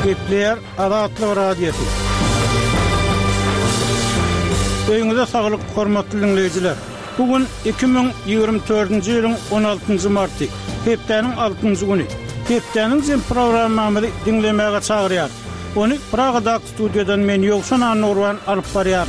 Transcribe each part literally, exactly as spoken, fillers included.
Gepler Azatlyk Radiosu. Öňüňizde saglyk, hormatly dinleyijiler. Bugün iki bin ýygrimi dördünji ýylyň on altynjy marty, hepdeniň altynjy güni. Hepdeniň jem programmamy dinlemäge çagyrýar. Onu Pragada studiýadan men Ýogşan Anurwan alyp barýar.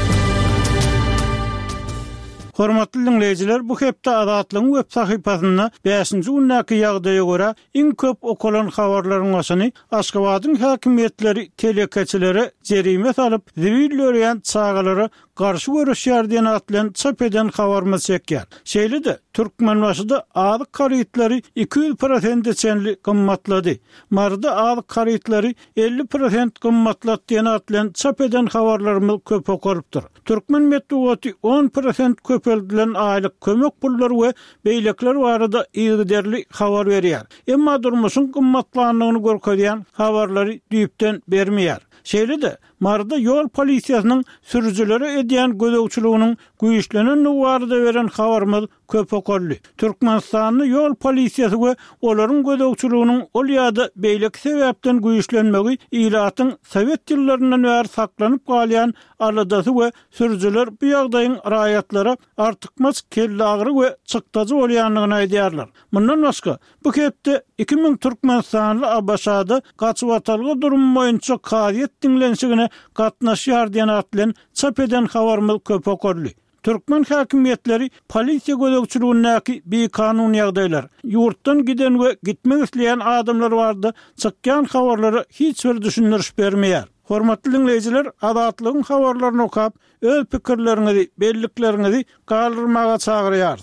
Hormatly dinleyijiler, bu hepde Azatlygyň web sahypasynda beşinji günnäki ýagdaýa görä iň köp okulan habarlaryň başyny Aşgabatyň häkimetleri, telekeçileri jerime salyp, zibil öýän çagalary garşy görüşýär diýen atlan çap eden habarmy çekýär. Şeýle-de Türkmenbaşyda azyk karytları iki yüz prosent çenli gymmatlady. Marda azyk karytları elli prosent gymmatlady diýen atlan çap eden habarlarymyz köp okurypdyr. Türkmen medeniýeti on prosent köpeldilen aýlyk kömek pullary we beýlekler barada ýygyderli habar berýär. Emma durmuşyň gymmatlanlygyny görkezýän habarlary düýpden bermeýär. Şeýle-de marda ýol polisiýasynyň sürüjilere edýän gözegçiligiň güýçlenen barada beren habarymyz köp okurly. Türkmenistanyň ýol polisiýasy we olaryň gözegçiliginiň ol ýa-da beýlek sebäpden güýçlenmegi ýylatyň Sowet ýyllaryndan bäri saklanyp galýan aladasy we sürüjiler bu ýagdaýyň raýatlara artykmaz kelle agry we çykdazy bolýanlygyny aýdýarlar. Mundan başga bu hepde iki ming Türkmenistanly Abaşada gaçyp atalgy durum boýunça karyet dinlenşigine gatnaşýar diýen atlan çap eden habarymyz köp okurly. Türkmen häkimetleri polisiýa gözegçiligindäki bir kanun ýagdaýlar, ýurtdan giden we gitmek isleýän adamlar bardy, çykýan habarlary hiç bir düşündiriş bermeýär. Hormatly dinleyijiler, Azatlygyň habarlaryny okap, öz pikirleriňizi, belliklerinizi galdyrmaga çagyrýar.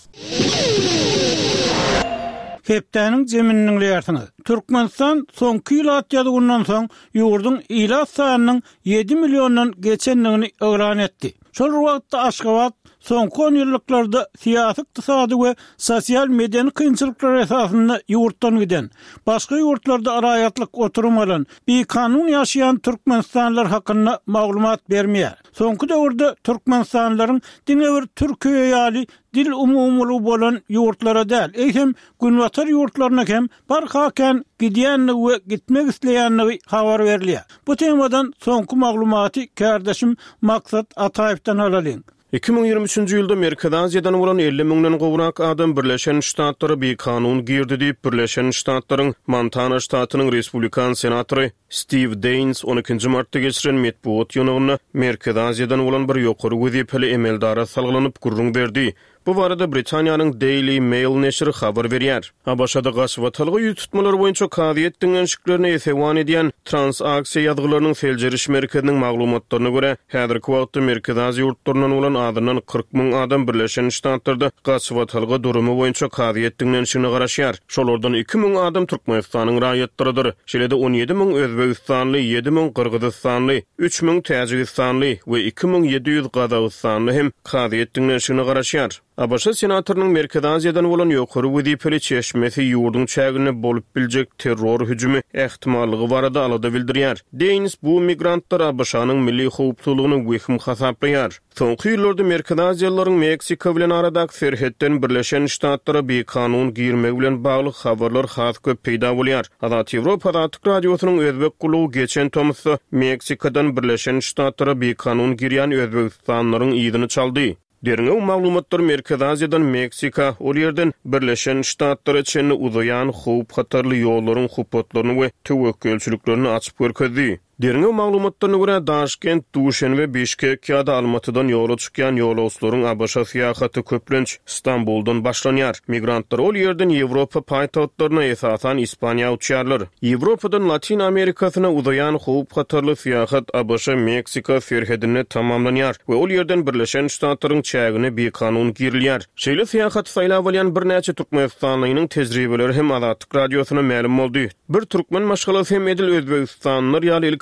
Hepdeniň jemininiň ýertini. Türkmenistan soňky ýyl atýadygyndan soň ýurdun ýyla sanynyň yedi milyondan geçenligini öwran etdi. Şol wagtda Aşgabat soňky on ýyllarda siýasy, ykdysady we sosial medeni kynçylyklar esasynda ýurtdan giden, başga ýurtlarda araýatlyk oturum alan, bir kanun ýaşaýan türkmenistanlylar hakynda maglumat bermeýär. Soňky döwürde türkmenistanlylaryň diňe bir Türkiýe ýaly dil umumly bolan ýurtlara däl, eýsem günwatar ýurtlaryna hem barhaken gidýänligi we gitmek isleýänligi habar berilýär. Bu temadan soňky maglumaty kärdeşim Maksat Ataýevden alalım. iki bin ýygrimi üçinji ýylda Merkezi Aziýadan bolan elli miňden gowrak adam Birleşen Ştatlary bir kanun girdi diýip Birleşen Ştatlaryň Montana ştatynyň Respublikan senatory Steve Daines on ikinji martda geçiren medeniýet ýygynyna Merkezi Aziýadan bolan bir ýokary wezipeli emeldara salgylanyp gurrun berdi. Bu barada Britaniýanyň Daily Mail neşri habar berýär. Abaşada gaçwatalgy ýüz tutmalary boýunça kadyet dinlenşiklerini esewan edýän transaksiýa ýazgylarynyň feljeriş merkeziniň maglumatlaryna görä, häzirki wagtda Merkezi Aziýa ýurtlaryndan bolan adynyň kırk miň adam Birleşen Ştatlarda gaçwatalgy durumy boýunça kadyet dinlenşigine garaşýar. Şolardan iki miň adam Türkmenistanyň raýatlarydyr. Şeýle-de on ýedi miň Özbegistanly, ýedi miň Kyrgyzstanly, üç miň Täjikistanly we iki miň ýedi ýüz Gazagstanly hem kadyet dinlenşigine garaşýar. Abaşa senatorynyň Merkezi Aziýadan bolan ýokary wezipeli çeşmesi ýurdun çägine bolup biljek terror hüjümi ähtimallygy barada alada bildirýär. Deýins bu migrantlar Abaşanyň milli howpsuzlygyny wehim hasaplaýar. Soňky ýyllarda Merkezi Aziýalylaryň Meksika bilen aradaky serhetden Birleşen Ştatlara bir kanun girmek bilen bagly habarlar has köp peýda bolýar. Azat Ýewropa Azatlyk radiosynyň özbek gulugy geçen tomysy Meksikadan Birleşen Ştatlara bir kanun girýän Özbegistanlylaryň ýygyny çaldy. Derňe maglumatlar Merkezi Aziýadan Meksika, ol ýerden Birleşen Ştatlara çenli uzayan howp hatarly ýollaryň hupatlaryny we tewekkelçiliklerini açyp görkezdi. Derňe maglumatlaryna görä Daşkent, Duşen we Bişkek ýa-da Almatydan ýola çykýan ýolawçylaryň Abaşa syýahaty köplenç Istanbuldan başlanýar. Migrantlar ol ýerden Ýewropa paýtagtlaryna esasan Ispaniýa uçýarlar. Ýewropadan Latin Amerikasyna uzayan howp hatarly syýahat Abaşa Meksika serhedine tamamlanýar we ol ýerden Birleşen Ştatlaryň çägine bir kanun girilýär. Şeýle syýahat saýlap bolýan bir näçe Türkmenistanlynyň tejribeleri hem Azatlyk radiosyna ma'lum boldy. Bir türkmen maşgalasy hem edil Özbegistanlylar ýaly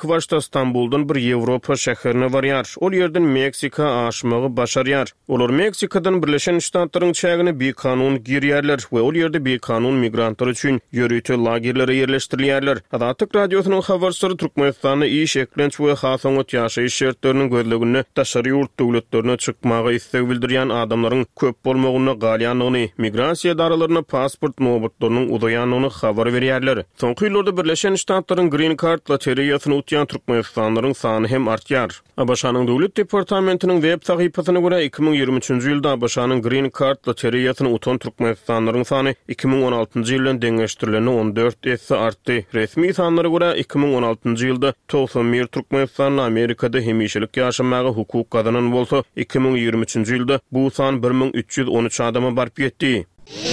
iki başta Stambuldan bir Ýewropa şäherine barýar. Ol ýerden Meksika aşmagy başarýar. Olar Meksikadan Birleşen Ştatlaryň çägine bir kanun girýärler we ol ýerde bir kanun migrantlar üçin ýörüýte lagerlere ýerleşdirilýärler. Adatyk radiosynyň habarsary Türkmenistany iş eklenç we hasaňat ýaşaýyş şertleriniň gözlegini daşary ýurt döwletlerine çykmagy istek bildirýän adamlaryň köp bolmagyny galýanlygyny, migrasiýa daralaryna pasport nowbatlarynyň uzaýanlygyny habar berýärler. Soňky ýyllarda Birleşen Ştatlaryň Green Card loteriýasyny utýan türkmenistanyň sany hem artýar. A B Ş'nyň döwlet departamentiniň web sahypasyna görä iki ming ýygrimi üçinji ýylda A B Ş'nyň Green Card loteriýasyny utan türkmenistanyň sany iki ming on altyncı ýylyň deňeşdirileni on dört esse artdy. Resmi sanlara görä iki ming on altyncı ýylda doksan bir türkmenistan Amerikada hemişelik ýaşamagy hukuk gazanan bolsa, iki ming ýygrimi üçinji ýylda bu san bir ming üç ýüz on üç adama baryp ýetdi.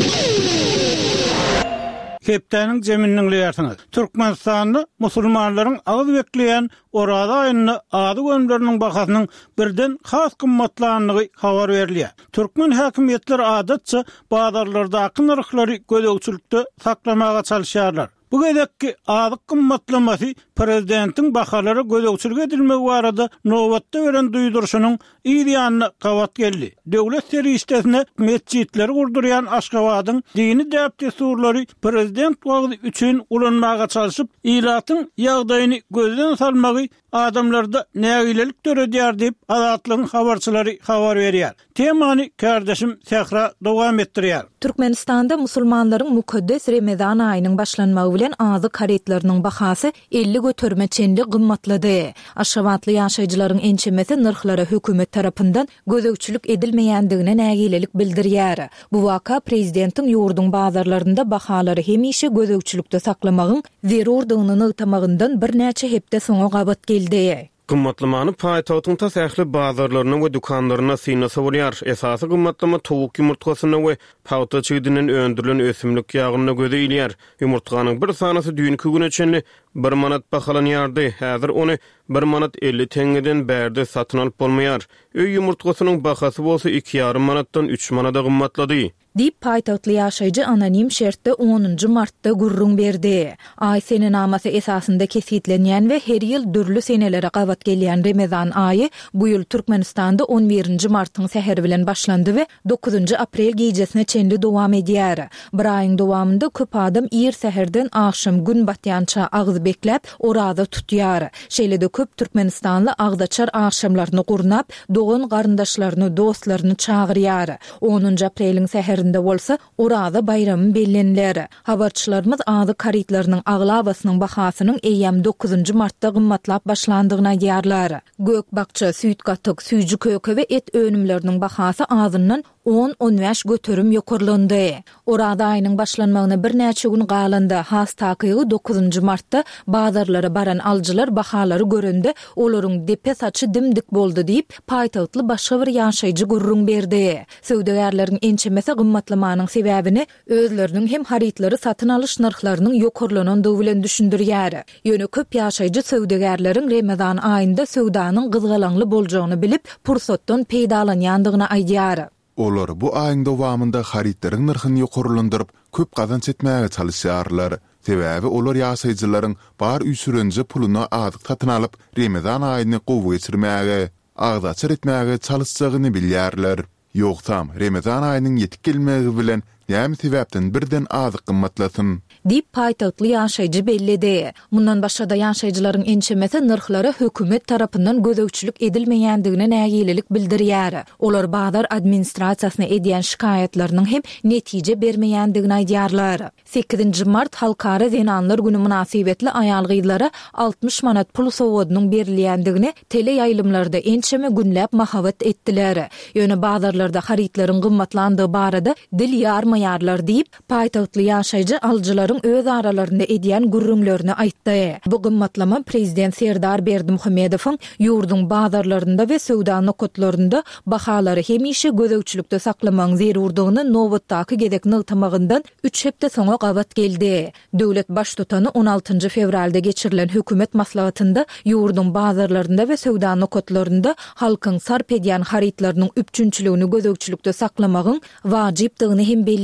Hepdäniň jeminiň ýartyny. Türkmenistanyň musulmanlaryň agyz bekleýän Orada aýyny ady gömleriniň bahasynyň birden has gymmatlanlygy habar berilýär. Türkmen häkimetleri adatça bazarlarda akyn narhlary gödögçülükde saklamaga çalışýarlar. Bu gedekki adyk gymmatlamasy prezidentiň bahalary gödögçülük edilmegi barada nowatda beren duýdurşynyň ýa-ni gawat geldi. Döwlet serişdesine mesjidleri gurdurýan Aşgabatyň dini däpdesurlary prezident wagty üçin ulanmaga çalışyp ilatyň ýagdaýyny gözden salmagy adamlarda nägilelik töredýär diýip Azatlygyň habarçylary habar berýär. Temany kardeşim Sehra dowam etdirýär. Türkmenistanda musulmanlaryň mukaddes Ramazan aýynyň başlanmagy bilen azy karetleriniň bahasy elli götürme çenli gymmatlady. Aşgabatly ýaşaýjylaryň ençemesi narhlary hökümet tarapyndan gözegçilik edilmeýändigine nägilelik bildirýär. Bu waka prezidentiň ýurdun bazarlarynda bahalary hemişe gözegçilikde saklamagyň zerurdygyny ýytamagyndan bir näçe hepde soňa gabat geldi. Gymmatlamany paýtagyň täsähli bazarlaryna we dukanlaryna synasa bolýar. Esasy gymmatlama towuk ýumurtgasyna we pawta çygydynyň öndürilen ösümlik ýagyna gözeýilýär. Ýumurtganyň bir sanasy düýnki güne çenli bir manat bahalanýardy. Häzir ony bir manat elli teňgeden bärde satyn alyp bolmaýar. Öý ýumurtgasynyň bahasy bolsa iki ýarym manatdan üç manata gymmatlady. Dip paýtatly ýaşaýjy anonim şertde onuncu martda gurrun berdi. Aý sene namasy esasynda kesitlenýän we her ýyl dürli senelere gabat gelýän Ramazan aýy bu ýyl Türkmenistanda on birinji martyň säheri bilen başlandy we dokuzunju aprel gejesine çenli dowam edýär. Bir aýyň dowamında köp adam ýer säherden akşam gün batýança agyz beklep orada tutýar. Şeýle-de köp Türkmenistanly agdaçar akşamlaryny gurnap, dogan garyndaşlaryny, dostlaryny çagyrýar. onuncu apreliň säheri bolsa orada bayramy bellenler. Habarçylarymyz ady karitlarynyň aglabasynyň bahasynyň eýem dokuzunju martda gymmatlap başlandygyna ýarlar. Gök bakça, süýt gatyk, süýji köke we et önümleriniň bahasy azyndan on on beş götürüm ýokurlandy. Orada aýynyň başlanmagyna bir näçe gün galandy. Has takygy dokuzunju martda bazarlara baran aljylar bahalary görende olaryň depe saçy dimdik boldy diýip paýtatly başga bir ýaşaýjy gurrun berdi. Söwdegärleriň ençemesi gymmatlamanyň sebäbini özleriniň hem haritlary satyn alyş narhlarynyň ýokurlanandygy bilen düşündirýär. Ýöne köp ýaşaýjy söwdegärleriň Ramazan aýynda söwdanyň gyzgalaňly boljagyny bilip pursatdan peýdalanýandygyna aýdýar. Olar bu aýyň dowamında haritlaryň narhyny ýokurlandyryp köp gazanç etmäge çalışýarlar. Sebäbi olar ýaşaýjylaryň bar üýsürenje puluny adyk satyn alyp Ramazan aýyny gowy geçirmäge, agdaçar etmäge çalışjagyny bilýärler. Ýoksam Ramazan aýynyň ýetip gelmegi bilen näme sebäpden birden azyk gymmatlasyn? Dip paýtatly ýaşaýjy bellidi. Mundan başga da ýaşaýjylaryň ençemesi narhlary hökümet tarapyndan gözegçilik edilmeýändigine nägilelik bildirýär. Olar bazar administrasiýasyna edýän şikaýetleriniň hem netije bermeýändigini aýdýarlar. sekizinji mart Halkara Zenanlar güni münasibetli aýal gyzlara altmış manat pul sowadynyň berilýändigini tele ýaýlymlarda ençeme günläp mahabat etdiler. Ýöne bazarlarda haritlaryň gymmatlandygy barada dil ýarmaýarlar diýip paýtatly ýaşaýjy aljylaryň öz aralarynda edýän gurrunlaryny aýtdy. Bu gymmatlama prezident Serdar Berdimuhammedowyň ýurdun bazarlarynda we söwda nokatlarynda bahalary hemişe gözegçilikde saklamagyň zerurdygyny nowatdaky gedek nyltamagyndan üç hepde soňa gabat geldi. Döwlet baş tutany on altyncı fevralda geçirilen hökümet maslahatynda ýurdun bazarlarynda we söwda nokatlarynda halkyň sarp edýän haritlarynyň üpçünçiligini gözegçilikde saklamagyň wajypdygyny hem belli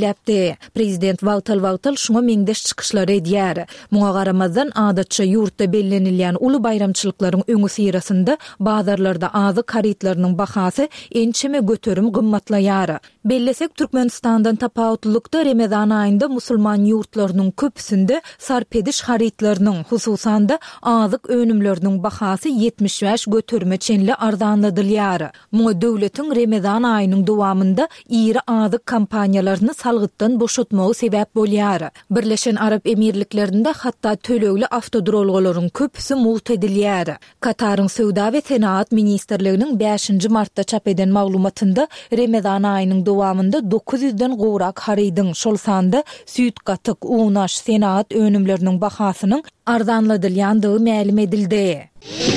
belläpdi. Prezident wagtal-wagtal şoňa meňdeş çykyşlary edýär. Muňa garamazdan adatça ýurtda bellenilýän uly bayramçylyklaryň öňü sirasynda bazarlarda azy karitlarynyň bahasy ençeme göterim gymmatlaýar. Bellesek Türkmenistandan tapawutlukda Ramazan aýynda musulman ýurtlarynyň köpsünde sarpediş haritlarynyň hususanda azyk önümleriniň bahasy yetmiş beş göterme çenli arzanladylýar. Muňa döwletiň Ramazan aýynyň dowamında iri azyk kampaniýalaryny salgytdan boşatmagy sebäp bolýar. Birleşen Arap Emirliklerinde hatda tölegli avtodrolgalaryň köpüsi mult edilýär. Kataryň Söwda we Senaat ministrliginiň beşinji martda çap eden maglumatynda Ramazan aýynyň dowamında dokuz yüzden gowrak harydyň şol sanda süýt gatyk, unaş, Senaat önümleriniň bahasynyň arzanladylýandygy ma'lum edildi.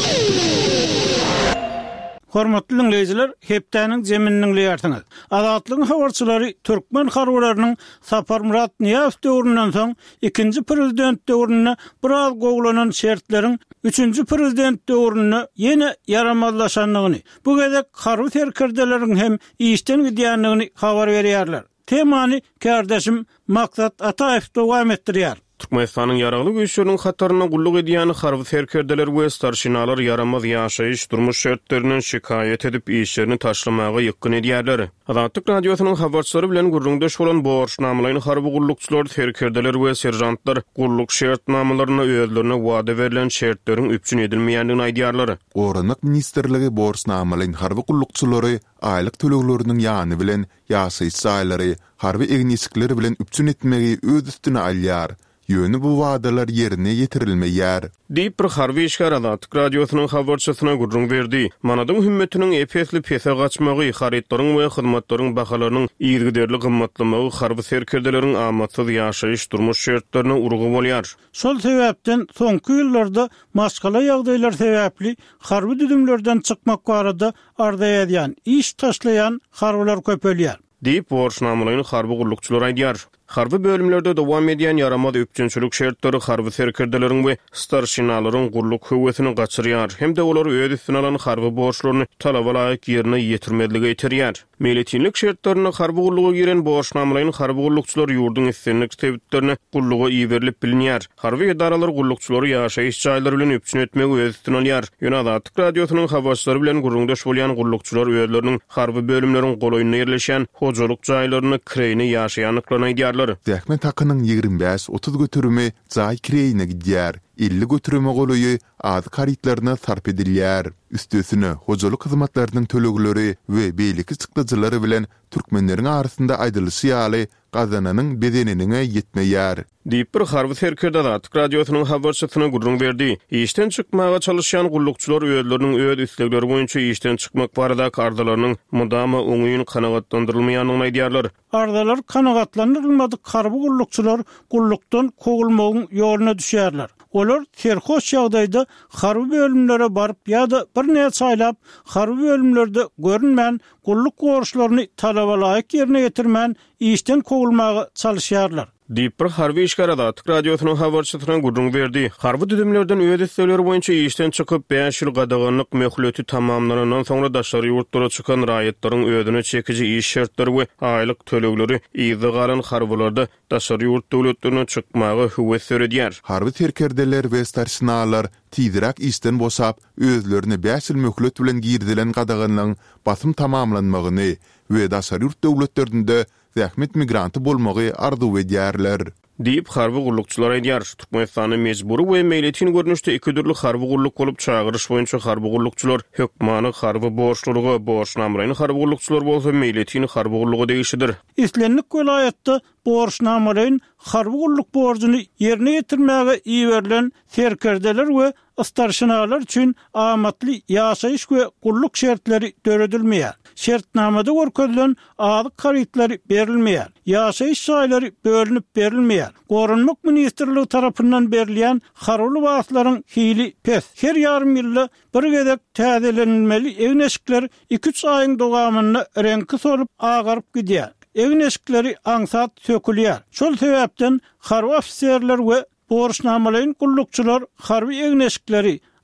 Hormatly dinleyijiler, hepdäniň jeminiň ýartyňyz. Azatlygyň habarçylary türkmen harwalarynyň Sapar Murat Niýazow döwründen soň ikinji prezident döwrüne biraz gowlanan şertleriň üçünji prezident döwrüne ýene yaramazlaşanlygyny, bu gezek harby serkerdeleriň hem işden gidýänligini habar berýärler. Temany kardeşim Maksat Ataev dowam etdirýär. Türkmenistanyň ýaragly güýçleriniň hataryna gulluk edýän harby serkerdeler we starşynalar yaramaz ýaşaýyş durmuş şertlerinden şikayet edip işlerini taşlamagy ýykyn edýärler. Azatlyk radiosynyň habarçylary bilen gurrundaş bolan borçnamalaryň harby gullukçylar, serkerdeler we serjantlar gulluk şertnamalaryna özlerine wada berilen şertleriň üpçün edilmeýändigini aýdýarlar. Oranyk ministrligi borçnamalaryň harby gullukçylary aýlyk tölegleriniň ýany bilen ýaşaýyş saýlary, harby egnisikleri bilen üpçün etmegi öz üstüne alýar. Ýöne bu wadalar ýerine ýetirilmeýär. Diýip bir harby işgär Azatlyk radiosynyň habarçysyna gurrun berdi. Manadyň hümmetiniň epesli pese gaçmagy, haritlaryň we hyzmatlaryň bahalarynyň ýergiderli gymmatlamagy harby serkerdeleriň amatsız ýaşaýyş durmuş şertlerine urgu bolýar. Şol sebäpden soňky ýyllarda maskala ýagdaýlar sebäpli harby düdümlerden çykmak barada arda edýän, iş taşlayan harbylar köpelýär. Diýip borçnamalaryň harby gullukçylar aýdýar. Harby bölümlerde dowam edýän yaramaz öpçünçilik şertleri harby serkerdelerin we starşynalaryň gulluk höwetini gaçyrýar, hem de olar öz üstüne alan harby borçlaryny talaba laýyk ýerine ýetirmediligi ýetirýär. Milletinlik şertlerini harby gulluga giren borçnamalaryň harby gullukçylar ýurdun istinlik sebäplerini gulluga iýerilip bilinýär. Harby edaralar gullukçylary ýaşaýyş jaýlary bilen öpçün etmegi öz üstüne alýar. Ýöne Azatlyk radiosynyň habarçylary bilen gurrundaş bolýan gullukçylar özleriniň harby bölümleriň golaýyna ýerleşen hojalyk jaýlaryny kireyini ýaşaýanlyklaryny aýdýar. Däkmen hakynyň ýigirme beş otuz götürümi jaý kireyine gidýär. elli götürüme golaýy az karitlaryna sarp edilýär. Üstüsine hojalyk hyzmatlarynyň tölegleri we beýleki çykdyjylary bilen türkmenleriň arasynda aýdylyşy ýaly gazananyň bedenine ýetmeýär. Diýip bir harby serkerde Azatlyk radiosynyň habarçysyna gurrun berdi. İşden çykmaga çalışan gullukçylar özleriniň öz islegleri boýunça işden çykmak barada kardalarynyň mudama oňuýun kanagatlandyrylmaýanyny aýdýarlar. Ardalar kanagatlandyrylmadyk harby gullukçylar gullukdan kogulmagyň ýoluna düşýärler. Olar terhoş ýagdaýda harby bölümlere barıp ýa-da bir näçe saýlap harby bölümlerde görünmän gulluk gorşlaryny talaba laýyk ýerine ýetirmän işden kogulmagy çalışýarlar. Diýip bir harby işgär Azatlyk radiosynyň habarçysyna gurrun berdi. Harby düdümlerden öýe islegleri boýunça işden çykyp beş ýyl gadaganlyk möhleti tamamlanandan soňra daşary ýurtlara çykan raýatlaryň özüne çekiji iş şertleri we aýlyk tölegleri ýyzy galan harbylarda daşary ýurt döwletlerine çykmagy höwet süredýär. Harby serkerdeler we starşynalar tidirak işden bosap özlerini beş ýyl möhlet bilen girdilen gadaganlyň basym tamamlanmagyny we daşary ýurt döwletlerinde zähmet migranty bolmagy arzu edýärler. Diýip harby gullukçylar aýdýar. Türkmenistanyň mejburi we meýletin görnüşde iki türlü harby gulluk bolup çagyryş boýunça harby gullukçylar hökmany harby borçlulygy, borçnamalaryny harby gullukçylar bolsa meýletin harby gullugy degişidir. İslenlik welaýatda borçnamalaryň harby gulluk borjyny ýerine ýetirmäge iýerilen serkerdeler we starşynalar üçin amatly ýaşaýyş we gulluk şertleri döredilmeýär. Şertnamada görkezlen azyk karitleri berilmeýär. Ýaşaýyş jaýlary bölünip berilmeýär. Gorunmak ministrligi tarapyndan berilýän harby wagtlaryň hili pes. Her ýarym ýylda bir gezek täzelenmeli egneşikler iki üç aýyň dowamında renki solup agaryp gidýär. Egneşikleri aňsat sökülýär. Şol sebäpden harby ofisiýerler we borçnamalaryň gullukçylar harby egneşikleri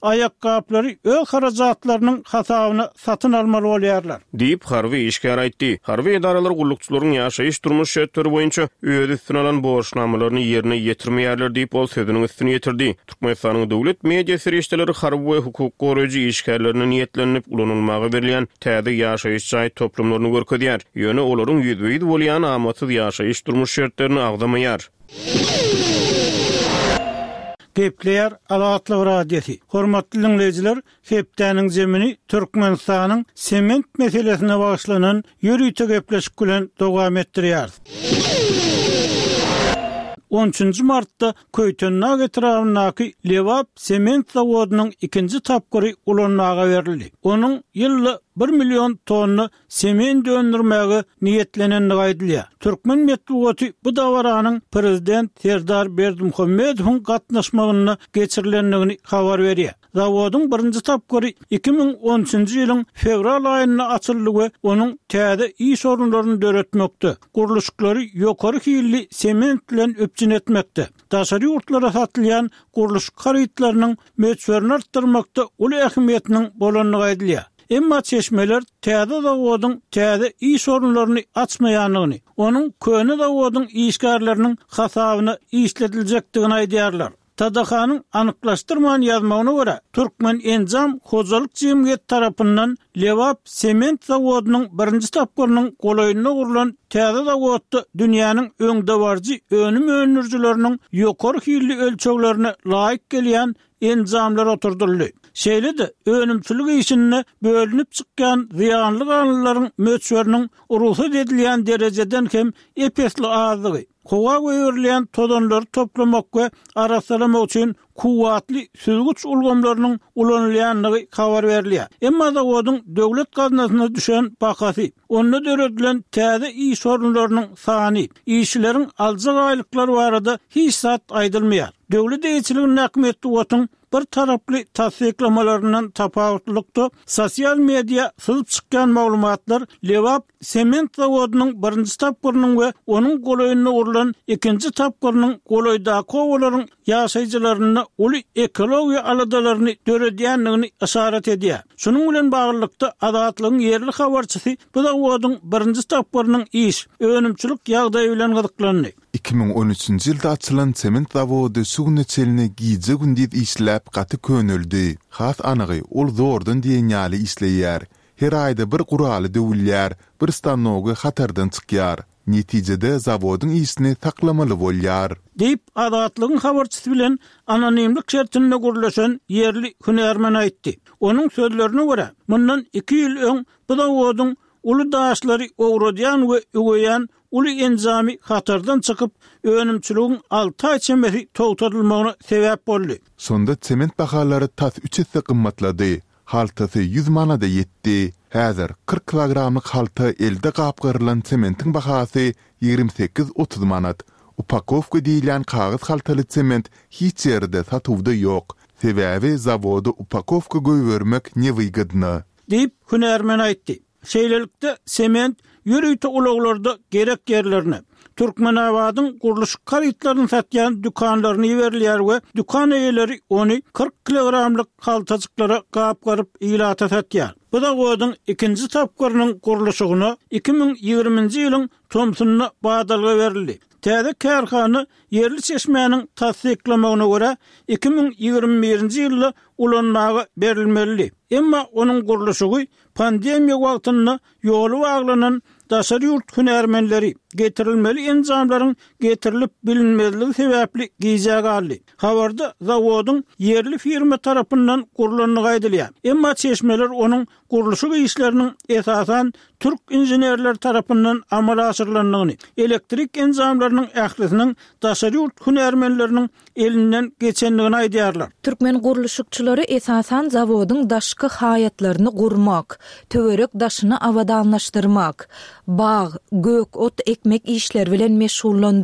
ayakkabıları öz harajatlarynyň hasabyna satyn almaly bolýarlar. Diýip Harvey işgär aýtdy. Harvey edaralar gullukçylaryň ýaşaýyş durmuş şertleri boýunça öz üstüne alan borçnamalaryny ýerine ýetirmeýärler diýip ol sözüniň üstüne ýetirdi. Türkmenistanyň döwlet media serişdeleri Harvey hukuk goraýjy işgärlerine niýetlenip ulanylmagy berilýän täze ýaşaýyş jaý toplumlaryny görkezýär. Ýöne olaryň ýüzüýid bolýan amatsız ýaşaýyş durmuş şertlerini agdamaýar. Gepleýär Alatlyk radiosi. Hormatly dinleýijiler, hepdäniň jemini Türkmenistanyň sement meselesine bagyşlanan ýürüýte gepleşik bilen dowam etdirýär. on üçünji martda Köýtennag etrafyndaky Lewap sement zawodynyň ikinji tapgyry ulanmaga berildi. Onuň ýylly bir million tonna sement döndürmäge niýetlenenligi aýdylýar. Türkmen medeniýeti bu dawaranyň prezident Serdar Berdimuhammedowyň gatnaşmagyna geçirilenligini habar berýär. Zawodyň birinji tapgyry iki ming on üçünji ýylyň fevral aýynda açyldy we onuň täze iş orunlaryny döretmekde. Guruluşlary ýokary hilli sement bilen öpçün etmekde. Daşary ýurtlara satylýan guruluş garytlarynyň möçberini artdyrmakda uly ähmiýetiniň bolanlygy aýdylýar. Emma çeşmeler täze zawodyň täze iş orunlaryny açmaýanlygyny, onuň köne zawodyň işgärleriniň hasabyna işletiljekdigini aýdýarlar. Tadahanyň anyklaşdyrman ýazmagyna görä, Türkmen Enzam Hojalyk Jemgyýeti tarapyndan Lewap sement zawodynyň birinji tapgyrynyň golaýyna gurulan täze zawodda dünýäniň öňde barjy önüm önürjileriniň ýokary hilli ölçeklerine laýyk gelýän enzamlar oturdyldy. Şeýle-de önümçilik işine bölünip çykkan ziyanly ganlylaryň möçberiniň urusat edilýän derejeden hem epesli azlygy, kowa goýurilýän tozanlary toplamak we arasalamak üçin kuwatly süzgüç ulgamlarynyň ulanylýanlygy habar berilýär. Emma zawodyň döwlet gaznasyna düşen bahasy, onda döredilen täze iş orunlarynyň sany, işçileriň aljak aýlyklary barada hiç zat aýdylmaýar. Döwlet eýçiliginiň näkmetli wotun bir taraply tasdiklamalarinden tapawutlykda sosial media syzyp çykkan maglumatlar Lewap sement zawodynyň birinji tapgyrynyň we onuň golaýyna urulan ikinji tapgyrynyň golaýda kowalaryň ýaşaýjylaryna uly ekologiýa aladalaryny döredýänligini işaret edýär. Şunuň bilen baglykda Adatlygyň ýerli habarçysy bu zawodyň birinji tapgyrynyň iş, önümçilik ýagdaýy bilen gyzyklandy. iki ming on üçünji ýylda açylan sement zawody Sugunneçelini giýje gündüz işläp gaty könüldi. Has anygy ol zordan diýen ýaly işleýär. Her aýda bir guraly döwülýär, bir stanogy hatardan çykýar. Netijede zawodyň işini taklamaly bolýar. Diýip Adatlygyň habarçysy bilen anonimlik şertinde gurulşan ýerli hünärmen aýtdy. Onuň sözlerine görä, mundan iki ýyl öň bu zawodyň uly daşlary owradýan we ögeýän uly enzami hatardan çykyp önümçiligiň alty aý çemberi togtatylmagyna sebäp boldy. Sonda sement bahalary tas üç hisse gymmatlady. Haltasy yüz manada ýetdi. Häzir kırk kilogramlyk halta elde gapgyrylan sementin bahasy ýigirmi sekiz otuz manat. Upakowka diýilen kagys haltaly sement hiç ýerde satywda ýok. Sebäbi zawody upakowka goýbermek newygadny. Diýip hünärmen aýtdy. Şeýlelikde sement ýürüýte ulaglarda gerek ýerlerine Türkmenabadyň guruluş garytlaryny satýan dükanlaryny ýeberler we dükan eýeleri onu kırk kilogramlyk haltacyklara gapgaryp ýylata satýar. Bu da goýdyň ikinji tapgyrynyň guruluşyna iki ming ýygrimiňji ýylyň Tomsunyna badalga berildi. Täze kärhany ýerli çeşmäniň tasdiklamagyna görä iki ming ýygrimi birinji ýylda ulanmaga berilmeli. Emma onuň guruluşy pandemiýa wagtynda ýoly baglanan daşary ýurt hünärmenleri getirilmeli enzamlaryň getirilip bilinmezligi sebäpli giýjäge aldy. Habarda zawodyň ýerli firma tarapyndan gurulanlygy aýdylýar. Emma çeşmeler onuň guruluşy işleriniň esasan türk inženerler tarapyndan amala aşyrylanlygyny, elektrik enzamlarynyň ählisiniň daşary ýurt hünärmenleriniň elinden geçenligini aýdýarlar. Türkmen guruluşçylary esasan zawodyň daşky haýatlaryny gurmak, töwerek daşyny awadanlaşdyrmak, bağ, gök, ot ekmek işleri bilen meşgullandy.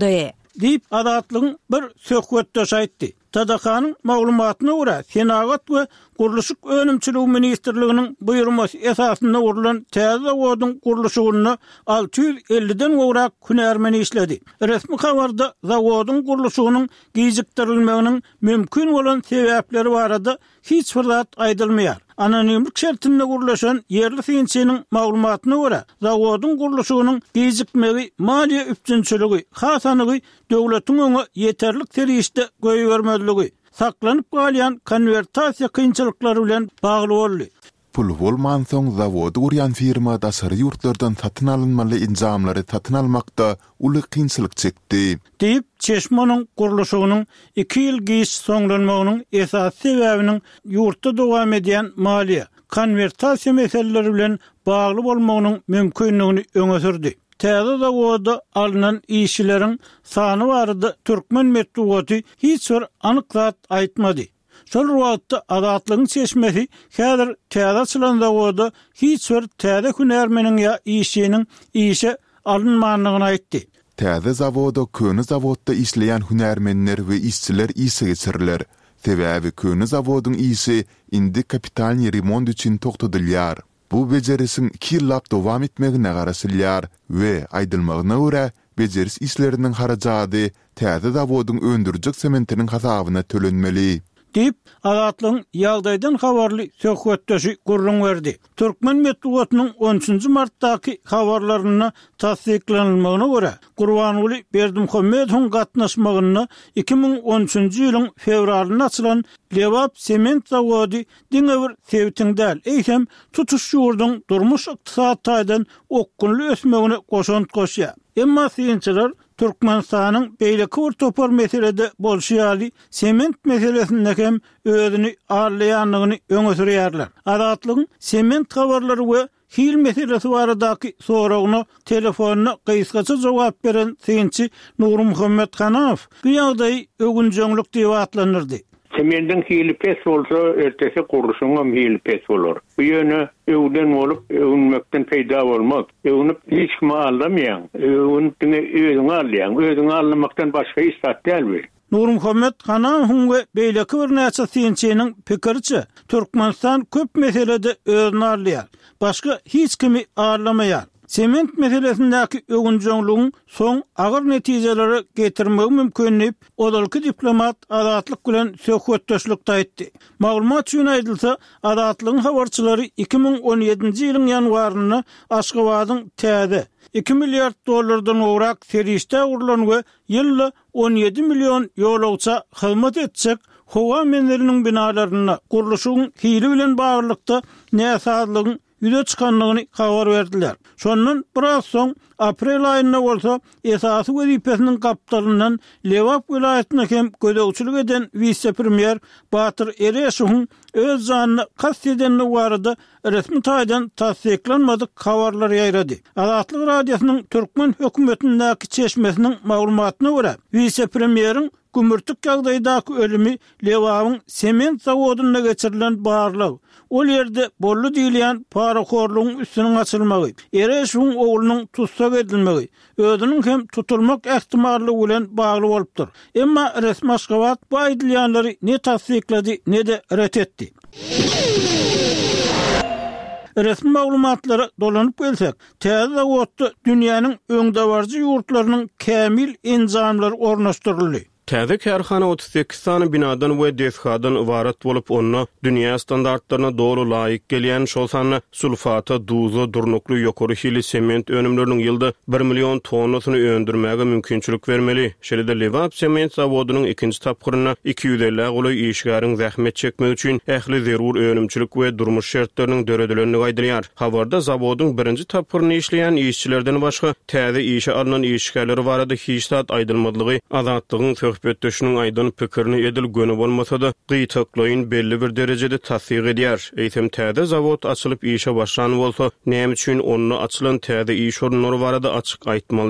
deyip Azatlygyň bir söhbetde aýtdy. T D K-nyň maglumatyna görä, Senagat we Gurulşyk Önümçiligi Ministrliginiň buýrmasy esasynda urulan täze zawodyň gurulşygyny alty ýüz elliden gowrak hünärmeni işledi. Resmi habarda zawodyň gurulşygynyň gijikdirilmeginiň mümkin bolan sebäpleri barada hiç bir zat aýdylmaýar. Anonimlik şertinde gurulaşan yerli finçiniň maglumatyna görä, zawodyň gurulşygynyň gijikmegi maliýe üpçünçiligi, hasanygy döwletiň öňe ýeterlik terişde goýbermezligi, saklanyp galýan konvertasiýa kynçylyklary bilen bagly boldy. Pul bolman soň zawody urýan firma daşary ýurtlardan satyn alynmaly injamlary satyn almakda uly kynçylyk çekdi. Diýip Çeşmanyň gurulşygynyň iki ýyl giç soňlanmagynyň esas sebäbiniň ýurtda dowam edýän maliýe, konvertasiýa meseleleri bilen bagly bolmagynyň mümkinligini öňe sürdi. Täze zawoda alynan işçileriň sany barada Türkmen medeniýeti hiç bir anyk zat aýtmady. Şol wagtda Azatlygyň çeşmesi häzir täze açylan zawoda hiç bir täze hünärmeniň ýa işçiniň işe alynmanlygyny aýtdy. Täze zawoda köni zawodda işleýän hünärmenler we işçiler işe geçirirler. Sebäbi köni zawodyň işi indi kapitalny remont üçin tokdadylýar. Bu bejerisiň iki ýyllap dowam etmegine garaşylýar we aýdylmagyna görä bejeris işleriniň harajady täze zawodyň öndürjek sementiniň hasabyna tölenmeli. Deyip Azatlygyň ýagdaýdan habarly söhbetdeşi gurrun berdi. Türkmen medeniýetiniň on üçünji martdaky habarlaryna tasdiklanylmagyna görä, Gurbanuly Berdimuhammedowyň gatnaşmagyna iki ming on üçünji ýylyň fevralyna açylan Lewap sement zawody diňe bir sebäpden eýsem tutuş ýurduň durmuş ykdysadydan okkunly ösmegine goşant goşýar. Emma synçylar Türkmenistanyň beýleki bir topar meselede bolşýaly sement meselesinde hem özüni arlaýanlygyny öňe sürýärler. Azatlygyň sement habarlary we hil meselesi baradaky soragyna telefonuna gysgaça jogap beren synçy Nurum Muhammed Hanaw bu ýagdaý ögünjeňlik diýip atlanyrdy. Sementin hili pes olsa ertesi kuruluşuna hili pes olur. Bu yönü evden olup evlenmekten peyda olmaz. Evlenip hiç kimi alamayan, evlenip özünü alayan, özünü alamaktan başka istat değil. Nur Muhammed Hanaw we beýleki bir näçe synçynyň pikirçe Türkmenistan köp meselede özüni alaýar. Başka hiç kimi alamaýar. Sement meselesindäki ögünjeňligiň soň agyr netijeleri getirmegi mümkinlip, odalky diplomat Azatlyk bilen söhbetdeşlikde aýtdy. Maglumat üçin aýdylsa, Azatlygyň habarçylary iki ming on ýedinji ýylyň ýanwaryna Aşgabatyň täze iki milliard dollardan gowrak serişde urulan we ýylda on ýedi million ýolagça hyzmat etjek howa menleriniň binalaryna gurulşygyň hili bilen baglykda näsadlygyň yüze çıkanlygyny habar berdiler. Şondan biraz soň aprel aýyna bolsa esasy wezipesiniň kaptalyndan Lewap vilayatyna hem gödäwçilik eden vice-premier Batyr Ereşowyň öz janyny kast edenli barada resmi taýdan tasdiklanmadyk habarlar ýaýrady. Azatlyk radiosynyň Türkmen hökümetindäki çeşmesiniň maglumatyna görä, vice-premieriň gümürtük ýagdaýdaky ölümi Lewapyň sement zawodyna geçirilen barlyk, ol ýerde bollu diýilýän paraxorlugyň üstüniň açylmagy, Ereşowyň oglunyň tutsak edilmegi, özüniň hem tutulmak ähtimallygy bilen bagly bolupdyr. Emma resmi Aşgabat bu aýdylýanlary ne tasdiklady, ne de ret etdi. Resmi maglumatlara dolanyp gelsek, täze zawodda dünýäniň öňdewarjy ýurtlarynyň kämil enzamlary ornaşdyryldy. Täze kärhana otuz sekiz sany binadan we deshadan ibaret bolup onna dünýä standartlaryna dogry laýyk gelýän şol sany sulfata, duza, durnukly ýokary hili sement önümleriniň ýylda bir million tonnasyny öndürmäge mümkinçilik bermeli. Şeýle Lewap sement zawodynyň ikinji tapgyryna iki ýüz elli goly işgäriň zähmet çekmek üçin ähli zerur önümçilik we durmuş şertleriniň döredilerini gaýdyrýar. Habarda zawodyň birinji tapgyryny işleýän işçilerden başga täze işe alynan işgärleri barada hiç zat aýdylmadygy Azatlygyň söhbetdeşiniň aýdan pikirini edil gönü bolmasa da gyýtaklaýyn belli bir derejede tasdiq edýär. Eýsem täze zawod açylyp işe başlany bolsa, näme üçin onu açylan täze iş orunlary barada açyk aýtmaly däl.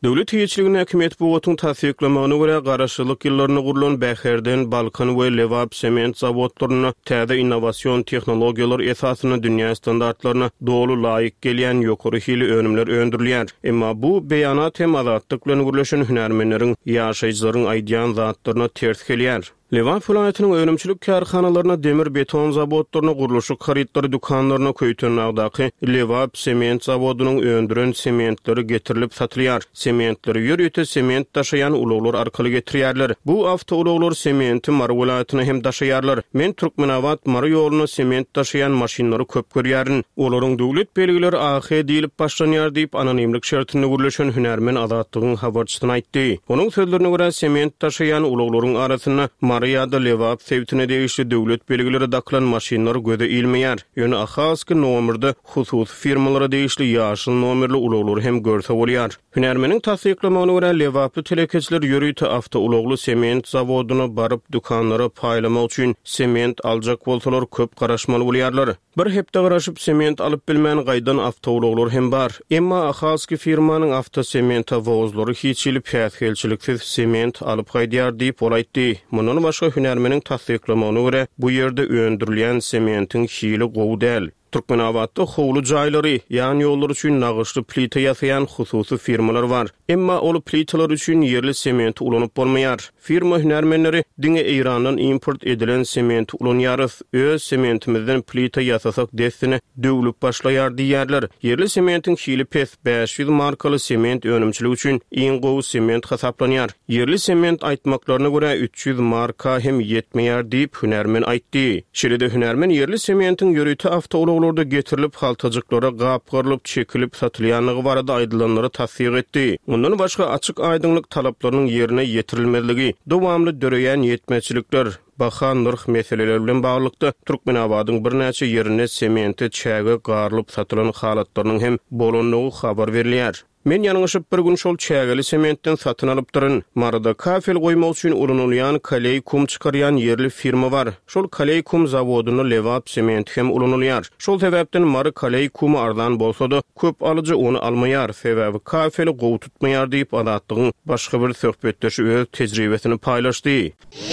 Döwlet hiçligine häkimet bu wagtyň tasdiklamagyna görä garaşylyk ýyllaryna gurulan Bäherden Balkan we Lewap sement zawodlaryna täze innowasion tehnologiýalar esasyna dünýä standartlaryna dolu laýyk gelýän ýokary hili önümler öndürilýär. Emma bu beýanat hem azatlyk bilen gürleşen hünärmenleriň ýaşaýjylaryň aýdýan zatlaryna ters gelýär. Lewap vilayatynyň önümçilik karhanalarına demir beton zawodlaryna guruluşy haritleri dukanlaryna köýtünägdaky Lewap sement zawodunyň öndüren sementleri getirilip satylýar. Sementleri ýörüte sement taşıyan uluglar arkaly getirýärler. Bu awtouluglar sementi Mary vilayatyna hem taşıýarlar. Men Türkmenawat Mary ýoluny sement taşıyan maşinlary köp görýärin. Olaryň döwlet belgileri A H diýilip başlanýar diýip anonimlik şertini gürleşen hünärmen azatlygyň habarçysyna aýtdy. Onuň sözlerine görä sement taşıyan uluglaryň arasyna Maryada Lewap sevtine değişli döwlet belgileri daklan maşinlar göze ilmeýär. Ýöne ahaski nomerde husus firmalara değişli ýaşyl nomerli uluglar hem görse bolýar. Hünärmeniň tasdiklamagyna görä Lewaply telekeçiler ýörüýte awtoulugly sement zawodyna baryp dukanlara paýlamak üçin sement aljak bolsalar köp garaşmaly bolýarlar. Bir hepde garaşyp sement alyp bilmän gaýdan awtouluglar hem bar. Emma ahaski firmanyň awtosementa wagzlary hiç ýyly päsgelçiliksiz sement alyp gaýdýar diýip bolaýdy. Munun başga hünärmeniň tasdiklamagyna görä bu ýerde öndürilýän sementiň hili gowy däl. Türkmenawatda howlu jaýlary, ýani ýollar üçin nagyşly plita ýasaýan hususy firmalar bar. Emma ol plitalar üçin ýerli sement ulanyp bolmaýar. Firma hünärmenleri diňe Eýrandan import edilen sement ulanýarys, öz sementimizden plita ýasasak destine döwlüp başlaýar diýerler. Ýerli sementiň hili pes beş ýüz markaly sement önümçiligi üçin iň gowy sement hasaplanýar. Ýerli sement aýtmaklaryna görä üç ýüz marka hem ýetmeýär diýip hünärmen aýtdy. Şeýle hünärmen ýerli sementiň ýörüýte awtouluglarda getirilip haltajyklara gapgarylyp çekilip satylýanlygy barada aýdylanlary tasdiq etdi. Ondan başga açyk aýdyňlyk talaplarynyň ýerine ýetirilmezligi, dowamly döreýän ýetmeçilikler, baha nırh meseleler bilen baglykda Türkmenawadyň bir näçe ýerine sementi çäge garylyp satylan halatlarynyň hem bolanlygy habar berilýär. Men ýanyňyşyp bir gün şol çägeli sementden satyn alypdyryn. Marada kafel goýmak üçin ulanylýan kaley kum çykarýan ýerli firma bar. Şol kaley kum zawodyny Lewap sement hem ulanylýar. Şol sebäpden Mary kaley kumy ardan bolsa-da köp alyjy onu almaýar, sebäbi kafeli gowy tutmaýar diýip adatlygyň başga bir söhbetdeşi öz tejribesini paýlaşdy.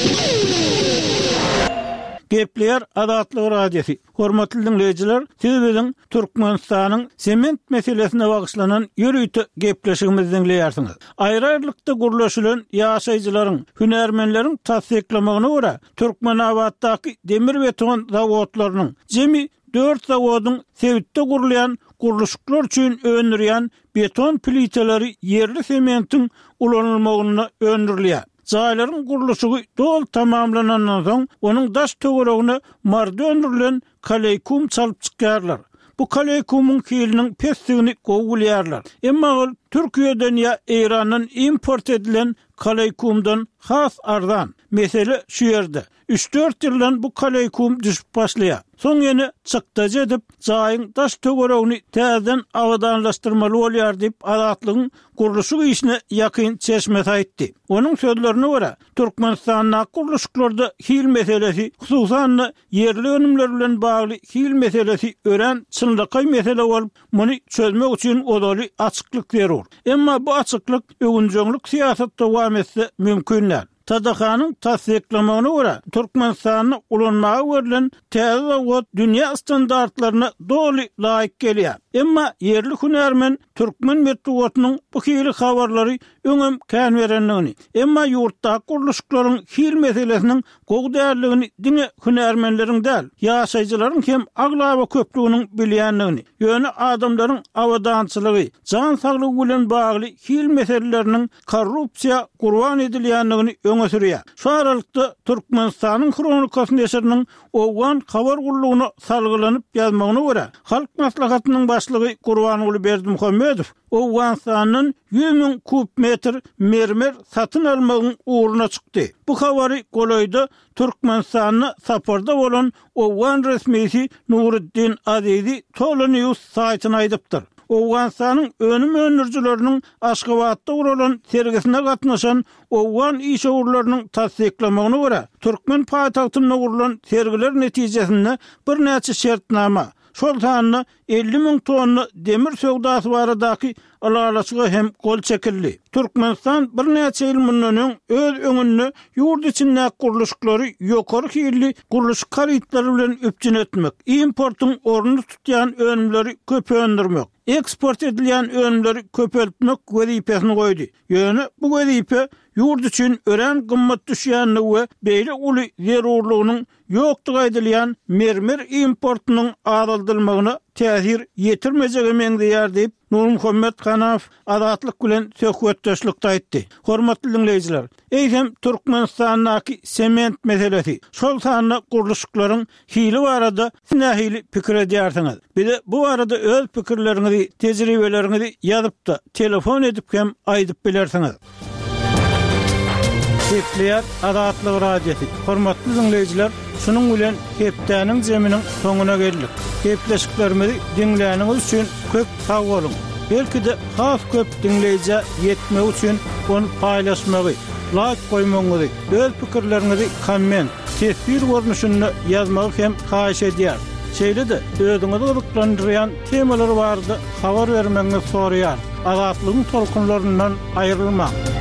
Gepler Adatlyk radiosi. Hormatly dinleýijiler, siz biziň Türkmenistanyň sement meselesine bagyşlanan ýörüýte gepleşigimizi dinleýärsiňiz. Aýrarlykda gurulşylan ýaşaýjylaryň, hünärmenleriň tasdiklamagyna görä, Türkmenawatdaky demir beton zawodlarynyň jemi dört zawodyň Sewitde gurulýan guruluşlar üçin öndürýän beton pliteleri ýerli sementiň ulanylmagyna öndürilýär. Jaýlaryň guruluşy dol tamamlanandan soň onuň daş töweregine marda öndürilen kaley kum çalyp çykýarlar. Bu kaley kumyň hiliniň pesdigini gowulýarlar. Emma ol Türkiýeden ýa Eýrandan import edilen kaley kumdan has ardan. Mesele şu ýerde. üç dört ýyldan bu kaley kum düşüp başlaýar. Soň ýene çykdaja edip jaýyň daş töweregini täzeden awadanlaşdyrmaly bolýar diýip adatlygyň guruluşy işine ýakyn çeşmet aýtdy. Onuň sözlerine görä, Türkmenistanyň guruluşlarda hil meselesi, hususan ýerli önümler bilen bagly hil meselesi ören çynlykay mesele bolup, muny çözmek üçin odaly açyklyk berýär. Emma bu açyklyk öňünçilik siýasatda dowam etse mümkindir. Tadakanyň tasdiklamagyna görä, Türkmenistanyň ulanmagy verilen täze zawod dünýä standartlaryna doly laýyk gelýär. Emma ýerli hünärmen Türkmen medeniýetiniň bu hili habarlary öňem kän berenligini, emma ýurtda guruluşlaryň hil meselesiniň gowy därligini diňe hünärmenleriň däl, ýaşaýjylaryň hem aglaba köpliginiň bilýänligini, ýöne adamlaryň awadançylygy, jan saglygy bilen bagly hil meseleläriniň korrupsiýa gurban edilýänligini öňe sürýär. Şu aralykda Türkmenistanyň kronikasyny ýaşarynyň owgan habar gurulugyna salgylanyp ýazmagyna görä, halk maslahatynyň başlygy Gurbanuly Berdimuhammedow Owganstanyň yüz min kub metr mermer satyn almagyň uğruna çykdy. Bu habary golaýda Türkmenistanyň saparda bolan Owgan resmisi Nuruddin Azizi Tola News saýtyna aýdypdyr. Owganstanyň önüm önürjüleriniň Aşgabatda guralan sergisine gatnaşan Owgan işgörlerini tasdiklamagyna görä, Türkmen paýtagtynda guralan sergiler netijesinde bir näçe şertnama, şol sanyny elli min tonna demir söwdasy baradaky alalaşyga hem gol çekildi. Türkmenistan bir näçe ýyl mundan öz öňünde ýurt içinde guruluşlary ýokary hilli guruluş karytlary bilen öpjün etmek, importyň ornuny tutýan önümleri köpöndirmek, eksport edilen önümleri köpeltmek wezipesini goýdy. Ýöne bu wezipe ýurt üçin ören gymmat düşýänligi we beýle uly zerurlygynyň ýokdugy aýdylýan mermer importynyň azaldylmagyna täsir ýetirmejegi meňdeýär diýip Nur Muhammed Kanaf adatlyk bilen söhbetdeşlikde aýtdy. Hormatly dinleýijiler, eýsem Türkmenistanyň sement meselesi, şol sanyna guruluşlaryň hili barada nähili pikir edýärsiňiz. Bir bu arada öz pikirleriňizi, tejribeleriňizi ýazyp da telefon edip hem aýdyp bilersiňiz. Hepleýär adatlyk radiosi. Hormatly dinleýijiler, şunun bilen hepdäniň jeminiň soňuna geldik. Hepleşiklerimizi dinläniňiz üçin köp sag bolun. Belki de has köp dinleýije ýetmek üçin onu paýlaşmagy, like goýmagy, öz pikirlerinizi komment, tesbir görnüşinde ýazmagy hem haýyş edýär. Şeýle de özüňizi gyzyklandyrýan temalar bardy, habar bermeňizi soraýar. Azatlygyň tolkunlaryndan aýrylmak.